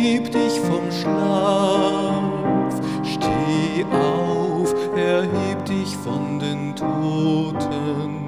erheb dich vom Schlaf, steh auf, erheb dich von den Toten.